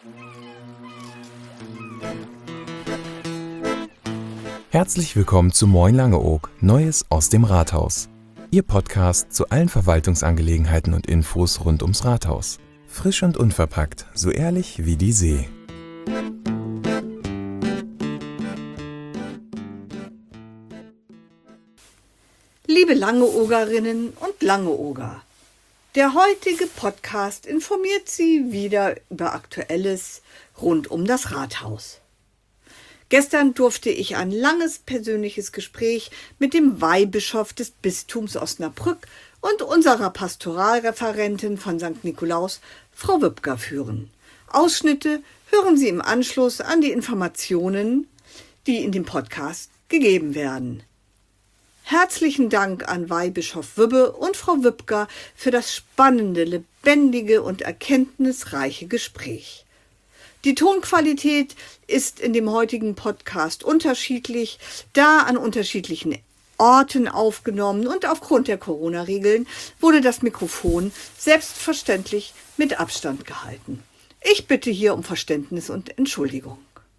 Herzlich willkommen zu Moin Langeoog, Neues aus dem Rathaus. Ihr Podcast zu allen Verwaltungsangelegenheiten und Infos rund ums Rathaus. Frisch und unverpackt, so ehrlich wie die See. Liebe Langeoogerinnen und Langeooger, der heutige Podcast informiert Sie wieder über Aktuelles rund um das Rathaus. Gestern durfte ich ein langes persönliches Gespräch mit dem Weihbischof des Bistums Osnabrück und unserer Pastoralreferentin von St. Nikolaus, Frau Wübker, führen. Ausschnitte hören Sie im Anschluss an die Informationen, die in dem Podcast gegeben werden. Herzlichen Dank an Weihbischof Wübbe und Frau Wübker für das spannende, lebendige und erkenntnisreiche Gespräch. Die Tonqualität ist in dem heutigen Podcast unterschiedlich, da an unterschiedlichen Orten aufgenommen und aufgrund der Corona-Regeln wurde das Mikrofon selbstverständlich mit Abstand gehalten. Ich bitte hier um Verständnis und Entschuldigung.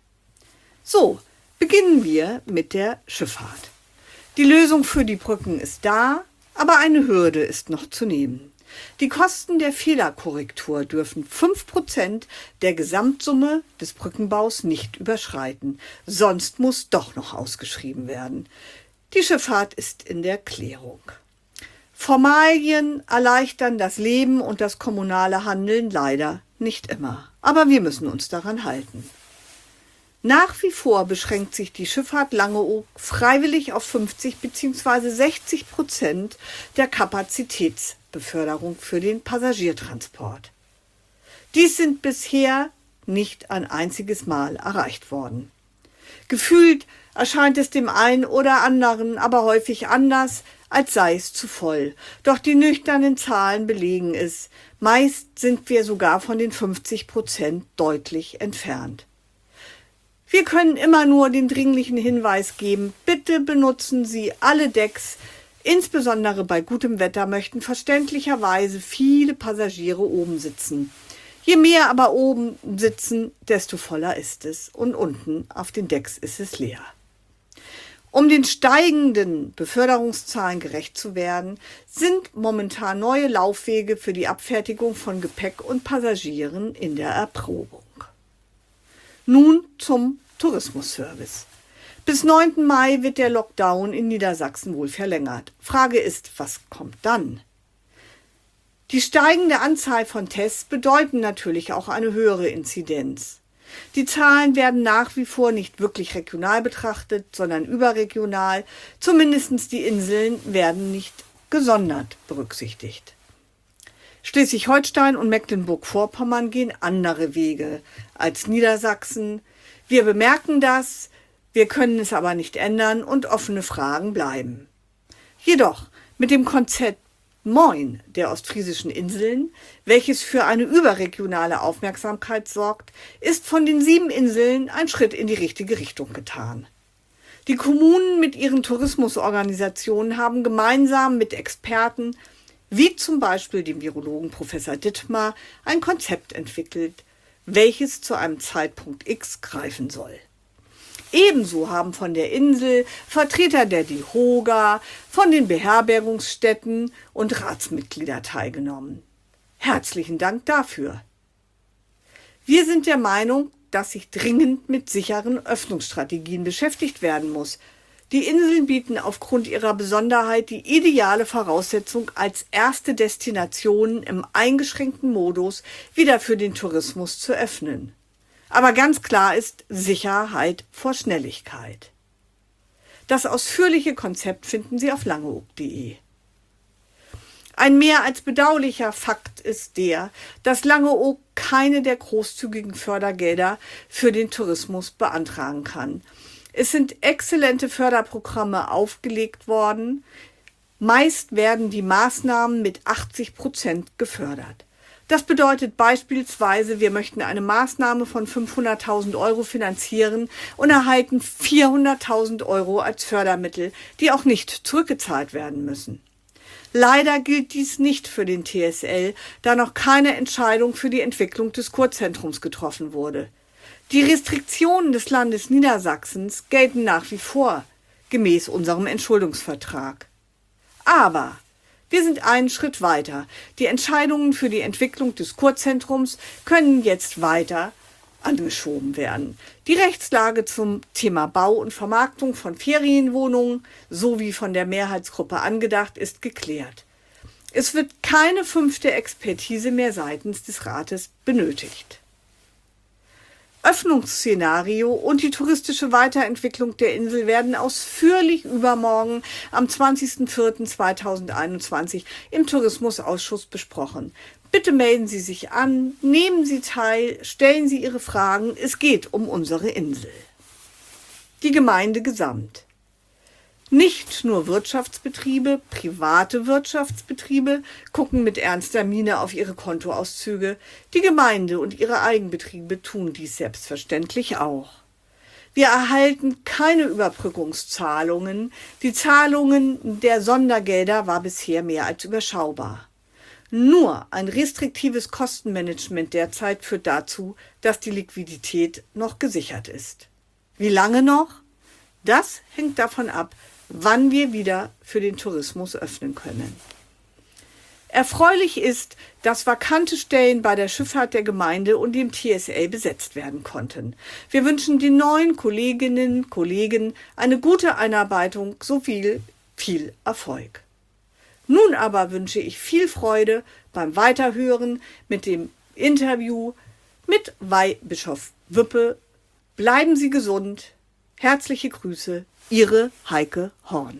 So, beginnen wir mit der Schifffahrt. Die Lösung für die Brücken ist da, aber eine Hürde ist noch zu nehmen. Die Kosten der Fehlerkorrektur dürfen 5% der Gesamtsumme des Brückenbaus nicht überschreiten, sonst muss doch noch ausgeschrieben werden. Die Schifffahrt ist in der Klärung. Formalien erleichtern das Leben und das kommunale Handeln leider nicht immer, aber wir müssen uns daran halten. Nach wie vor beschränkt sich die Schifffahrt Langeoog freiwillig auf 50 bzw. 60% der Kapazitätsbeförderung für den Passagiertransport. Dies sind bisher nicht ein einziges Mal erreicht worden. Gefühlt erscheint es dem einen oder anderen aber häufig anders, als sei es zu voll. Doch die nüchternen Zahlen belegen es. Meist sind wir sogar von den 50% deutlich entfernt. Wir können immer nur den dringlichen Hinweis geben, bitte benutzen Sie alle Decks. Insbesondere bei gutem Wetter möchten verständlicherweise viele Passagiere oben sitzen. Je mehr aber oben sitzen, desto voller ist es und unten auf den Decks ist es leer. Um den steigenden Beförderungszahlen gerecht zu werden, sind momentan neue Laufwege für die Abfertigung von Gepäck und Passagieren in der Erprobung. Nun zum Tourismusservice. Bis 9. Mai wird der Lockdown in Niedersachsen wohl verlängert. Frage ist, was kommt dann? Die steigende Anzahl von Tests bedeuten natürlich auch eine höhere Inzidenz. Die Zahlen werden nach wie vor nicht wirklich regional betrachtet, sondern überregional. Zumindest die Inseln werden nicht gesondert berücksichtigt. Schleswig-Holstein und Mecklenburg-Vorpommern gehen andere Wege als Niedersachsen. Wir bemerken das, wir können es aber nicht ändern und offene Fragen bleiben. Jedoch mit dem Konzept Moin der ostfriesischen Inseln, welches für eine überregionale Aufmerksamkeit sorgt, ist von den 7 Inseln ein Schritt in die richtige Richtung getan. Die Kommunen mit ihren Tourismusorganisationen haben gemeinsam mit Experten wie zum Beispiel dem Virologen Professor Dittmar, ein Konzept entwickelt, welches zu einem Zeitpunkt X greifen soll. Ebenso haben von der Insel Vertreter der DEHOGA, von den Beherbergungsstätten und Ratsmitglieder teilgenommen. Herzlichen Dank dafür. Wir sind der Meinung, dass sich dringend mit sicheren Öffnungsstrategien beschäftigt werden muss. Die Inseln bieten aufgrund ihrer Besonderheit die ideale Voraussetzung, als erste Destination im eingeschränkten Modus wieder für den Tourismus zu öffnen. Aber ganz klar ist Sicherheit vor Schnelligkeit. Das ausführliche Konzept finden Sie auf langeoog.de. Ein mehr als bedauerlicher Fakt ist der, dass Langeoog keine der großzügigen Fördergelder für den Tourismus beantragen kann. Es sind exzellente Förderprogramme aufgelegt worden. Meist werden die Maßnahmen mit 80% gefördert. Das bedeutet beispielsweise, wir möchten eine Maßnahme von 500.000 Euro finanzieren und erhalten 400.000 Euro als Fördermittel, die auch nicht zurückgezahlt werden müssen. Leider gilt dies nicht für den TSL, da noch keine Entscheidung für die Entwicklung des Kurzentrums getroffen wurde. Die Restriktionen des Landes Niedersachsens gelten nach wie vor, gemäß unserem Entschuldungsvertrag. Aber wir sind einen Schritt weiter. Die Entscheidungen für die Entwicklung des Kurzentrums können jetzt weiter angeschoben werden. Die Rechtslage zum Thema Bau und Vermarktung von Ferienwohnungen, so wie von der Mehrheitsgruppe angedacht, ist geklärt. Es wird keine 5. Expertise mehr seitens des Rates benötigt. Öffnungsszenario und die touristische Weiterentwicklung der Insel werden ausführlich übermorgen am 20.04.2021 im Tourismusausschuss besprochen. Bitte melden Sie sich an, nehmen Sie teil, stellen Sie Ihre Fragen. Es geht um unsere Insel. Die Gemeinde gesamt. Nicht nur Wirtschaftsbetriebe, private Wirtschaftsbetriebe gucken mit ernster Miene auf ihre Kontoauszüge. Die Gemeinde und ihre Eigenbetriebe tun dies selbstverständlich auch. Wir erhalten keine Überbrückungszahlungen. Die Zahlungen der Sondergelder war bisher mehr als überschaubar. Nur ein restriktives Kostenmanagement derzeit führt dazu, dass die Liquidität noch gesichert ist. Wie lange noch? Das hängt davon ab, wann wir wieder für den Tourismus öffnen können. Erfreulich ist, dass vakante Stellen bei der Schifffahrt der Gemeinde und dem TSL besetzt werden konnten. Wir wünschen den neuen Kolleginnen und Kollegen eine gute Einarbeitung sowie viel Erfolg. Nun aber wünsche ich viel Freude beim Weiterhören mit dem Interview mit Weihbischof Wüppe. Bleiben Sie gesund. Herzliche Grüße, Ihre Heike Horn.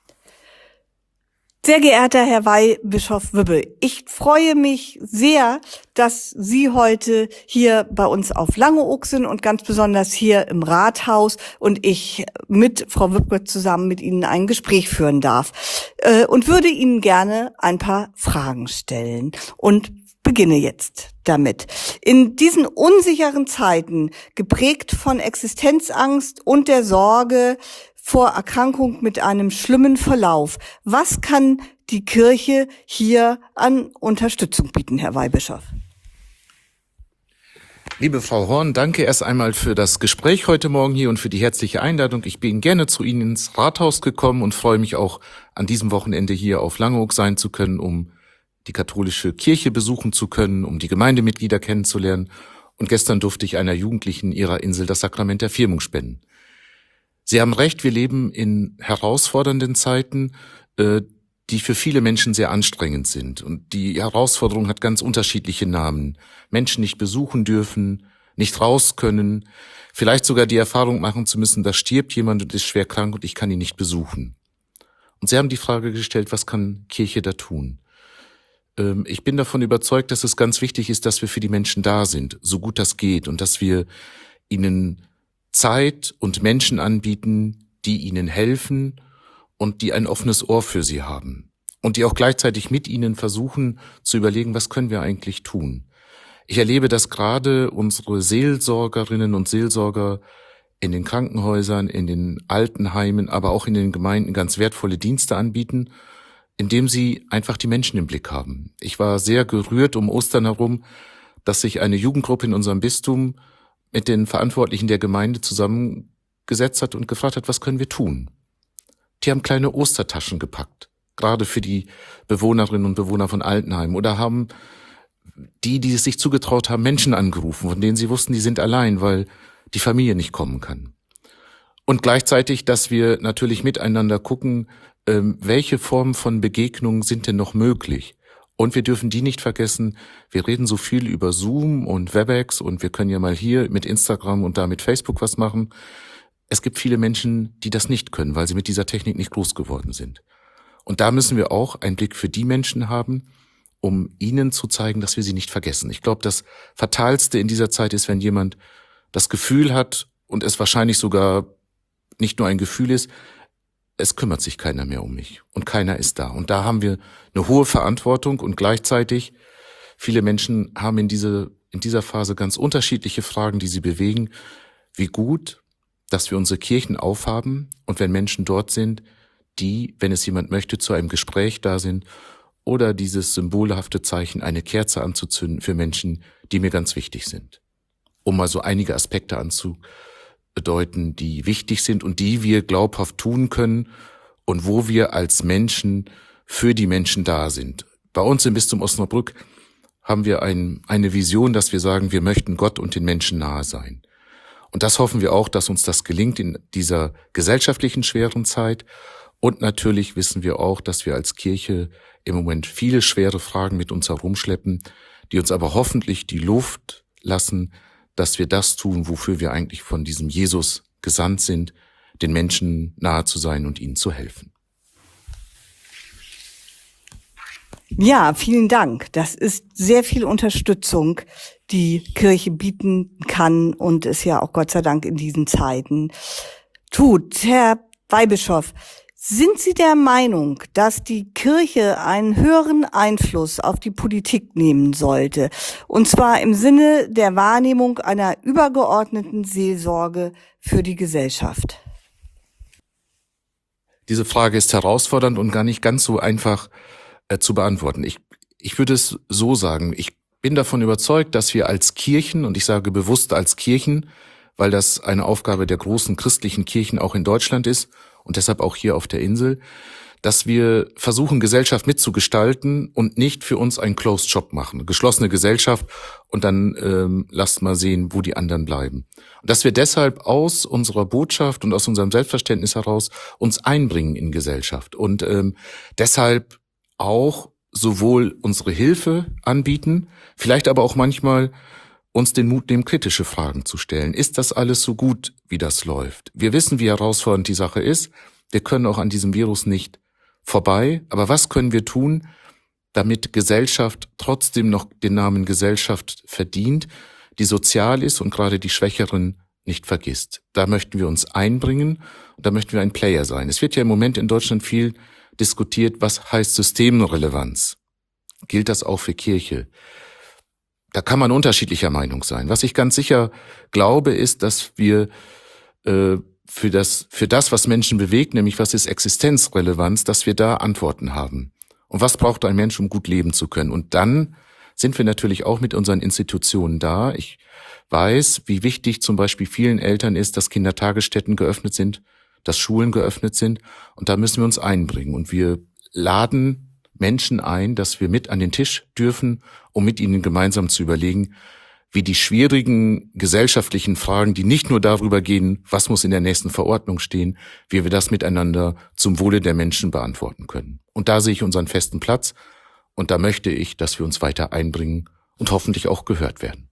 Sehr geehrter Herr Weihbischof Wüppe, ich freue mich sehr, dass Sie heute hier bei uns auf Langeoog sind und ganz besonders hier im Rathaus und ich mit Frau Wüppe zusammen mit Ihnen ein Gespräch führen darf und würde Ihnen gerne ein paar Fragen stellen und beginne jetzt damit. In diesen unsicheren Zeiten, geprägt von Existenzangst und der Sorge vor Erkrankung mit einem schlimmen Verlauf, was kann die Kirche hier an Unterstützung bieten, Herr Weihbischof? Liebe Frau Horn, danke erst einmal für das Gespräch heute Morgen hier und für die herzliche Einladung. Ich bin gerne zu Ihnen ins Rathaus gekommen und freue mich auch, an diesem Wochenende hier auf Langeoog sein zu können, um die katholische Kirche besuchen zu können, um die Gemeindemitglieder kennenzulernen. Und gestern durfte ich einer Jugendlichen ihrer Insel das Sakrament der Firmung spenden. Sie haben recht, wir leben in herausfordernden Zeiten, die für viele Menschen sehr anstrengend sind. Und die Herausforderung hat ganz unterschiedliche Namen. Menschen nicht besuchen dürfen, nicht raus können, vielleicht sogar die Erfahrung machen zu müssen, da stirbt jemand und ist schwer krank und ich kann ihn nicht besuchen. Und Sie haben die Frage gestellt, was kann Kirche da tun? Ich bin davon überzeugt, dass es ganz wichtig ist, dass wir für die Menschen da sind, so gut das geht, und dass wir ihnen Zeit und Menschen anbieten, die ihnen helfen und die ein offenes Ohr für sie haben und die auch gleichzeitig mit ihnen versuchen zu überlegen, was können wir eigentlich tun. Ich erlebe, dass gerade unsere Seelsorgerinnen und Seelsorger in den Krankenhäusern, in den Altenheimen, aber auch in den Gemeinden ganz wertvolle Dienste anbieten, indem sie einfach die Menschen im Blick haben. Ich war sehr gerührt um Ostern herum, dass sich eine Jugendgruppe in unserem Bistum mit den Verantwortlichen der Gemeinde zusammengesetzt hat und gefragt hat, was können wir tun? Die haben kleine Ostertaschen gepackt, gerade für die Bewohnerinnen und Bewohner von Altenheimen, oder haben die es sich zugetraut haben, Menschen angerufen, von denen sie wussten, die sind allein, weil die Familie nicht kommen kann. Und gleichzeitig, dass wir natürlich miteinander gucken, welche Formen von Begegnungen sind denn noch möglich? Und wir dürfen die nicht vergessen, wir reden so viel über Zoom und Webex und wir können ja mal hier mit Instagram und da mit Facebook was machen. Es gibt viele Menschen, die das nicht können, weil sie mit dieser Technik nicht groß geworden sind. Und da müssen wir auch einen Blick für die Menschen haben, um ihnen zu zeigen, dass wir sie nicht vergessen. Ich glaube, das Fatalste in dieser Zeit ist, wenn jemand das Gefühl hat und es wahrscheinlich sogar nicht nur ein Gefühl ist, es kümmert sich keiner mehr um mich und keiner ist da. Und da haben wir eine hohe Verantwortung und gleichzeitig viele Menschen haben in dieser Phase ganz unterschiedliche Fragen, die sie bewegen. Wie gut, dass wir unsere Kirchen aufhaben und wenn Menschen dort sind, die, wenn es jemand möchte, zu einem Gespräch da sind oder dieses symbolhafte Zeichen, eine Kerze anzuzünden für Menschen, die mir ganz wichtig sind. Um mal so einige Aspekte anzudeuten, die wichtig sind und die wir glaubhaft tun können und wo wir als Menschen für die Menschen da sind. Bei uns im Bistum Osnabrück haben wir eine Vision, dass wir sagen, wir möchten Gott und den Menschen nahe sein. Und das hoffen wir auch, dass uns das gelingt in dieser gesellschaftlichen schweren Zeit. Und natürlich wissen wir auch, dass wir als Kirche im Moment viele schwere Fragen mit uns herumschleppen, die uns aber hoffentlich die Luft lassen, dass wir das tun, wofür wir eigentlich von diesem Jesus gesandt sind, den Menschen nahe zu sein und ihnen zu helfen. Ja, vielen Dank. Das ist sehr viel Unterstützung, die Kirche bieten kann und es ja auch Gott sei Dank in diesen Zeiten tut. Herr Weihbischof, sind Sie der Meinung, dass die Kirche einen höheren Einfluss auf die Politik nehmen sollte? Und zwar im Sinne der Wahrnehmung einer übergeordneten Seelsorge für die Gesellschaft? Diese Frage ist herausfordernd und gar nicht ganz so einfach zu beantworten. Ich würde es so sagen, ich bin davon überzeugt, dass wir als Kirchen, und ich sage bewusst als Kirchen, weil das eine Aufgabe der großen christlichen Kirchen auch in Deutschland ist und deshalb auch hier auf der Insel, dass wir versuchen, Gesellschaft mitzugestalten und nicht für uns einen Closed Shop machen, eine geschlossene Gesellschaft und dann lasst mal sehen, wo die anderen bleiben. Und dass wir deshalb aus unserer Botschaft und aus unserem Selbstverständnis heraus uns einbringen in Gesellschaft und deshalb auch sowohl unsere Hilfe anbieten, vielleicht aber auch manchmal uns den Mut nehmen, kritische Fragen zu stellen. Ist das alles so gut, wie das läuft? Wir wissen, wie herausfordernd die Sache ist. Wir können auch an diesem Virus nicht vorbei. Aber was können wir tun, damit Gesellschaft trotzdem noch den Namen Gesellschaft verdient, die sozial ist und gerade die Schwächeren nicht vergisst? Da möchten wir uns einbringen und da möchten wir ein Player sein. Es wird ja im Moment in Deutschland viel diskutiert, was heißt Systemrelevanz? Gilt das auch für Kirche? Da kann man unterschiedlicher Meinung sein. Was ich ganz sicher glaube, ist, dass wir für das, was Menschen bewegt, nämlich was ist Existenzrelevanz, dass wir da Antworten haben. Und was braucht ein Mensch, um gut leben zu können? Und dann sind wir natürlich auch mit unseren Institutionen da. Ich weiß, wie wichtig zum Beispiel vielen Eltern ist, dass Kindertagesstätten geöffnet sind, dass Schulen geöffnet sind. Und da müssen wir uns einbringen. Und wir laden Menschen ein, dass wir mit an den Tisch dürfen, um mit ihnen gemeinsam zu überlegen, wie die schwierigen gesellschaftlichen Fragen, die nicht nur darüber gehen, was muss in der nächsten Verordnung stehen, wie wir das miteinander zum Wohle der Menschen beantworten können. Und da sehe ich unseren festen Platz. Und da möchte ich, dass wir uns weiter einbringen und hoffentlich auch gehört werden.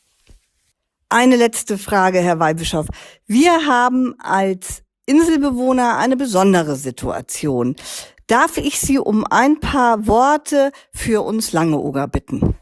Eine letzte Frage, Herr Weihbischof. Wir haben als Inselbewohner eine besondere Situation. Darf ich Sie um ein paar Worte für uns Langeoger bitten?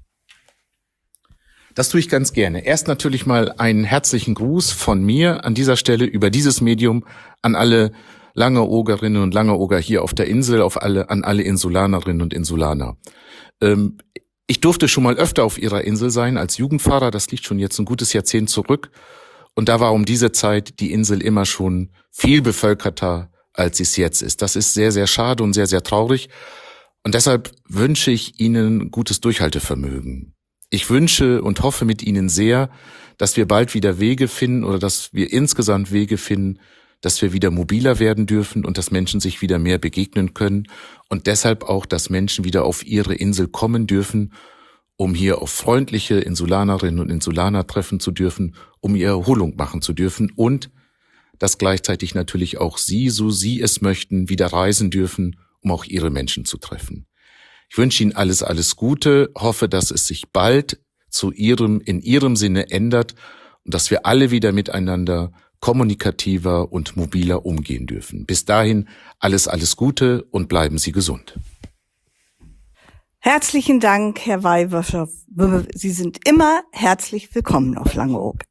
Das tue ich ganz gerne. Erst natürlich mal einen herzlichen Gruß von mir an dieser Stelle über dieses Medium an alle Langeogerinnen und Langeoger hier auf der Insel, an alle Insulanerinnen und Insulaner. Ich durfte schon mal öfter auf Ihrer Insel sein als Jugendpfarrer, das liegt schon jetzt ein gutes Jahrzehnt zurück. Und da war um diese Zeit die Insel immer schon viel bevölkerter, als sie es jetzt ist. Das ist sehr, sehr schade und sehr, sehr traurig. Und deshalb wünsche ich Ihnen gutes Durchhaltevermögen. Ich wünsche und hoffe mit Ihnen sehr, dass wir bald wieder Wege finden oder dass wir insgesamt Wege finden, dass wir wieder mobiler werden dürfen und dass Menschen sich wieder mehr begegnen können und deshalb auch, dass Menschen wieder auf ihre Insel kommen dürfen, um hier auf freundliche Insulanerinnen und Insulaner treffen zu dürfen, um ihre Erholung machen zu dürfen und dass gleichzeitig natürlich auch Sie, so Sie es möchten, wieder reisen dürfen, um auch Ihre Menschen zu treffen. Ich wünsche Ihnen alles, alles Gute, hoffe, dass es sich bald in Ihrem Sinne ändert und dass wir alle wieder miteinander kommunikativer und mobiler umgehen dürfen. Bis dahin alles, alles Gute und bleiben Sie gesund. Herzlichen Dank, Herr Weihbischof. Sie sind immer herzlich willkommen auf Langeoog.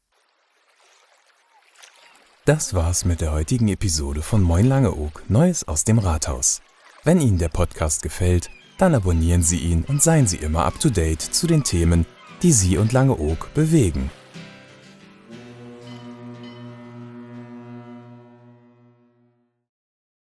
Das war's mit der heutigen Episode von Moin Langeoog, Neues aus dem Rathaus. Wenn Ihnen der Podcast gefällt, dann abonnieren Sie ihn und seien Sie immer up to date zu den Themen, die Sie und Langeoog bewegen.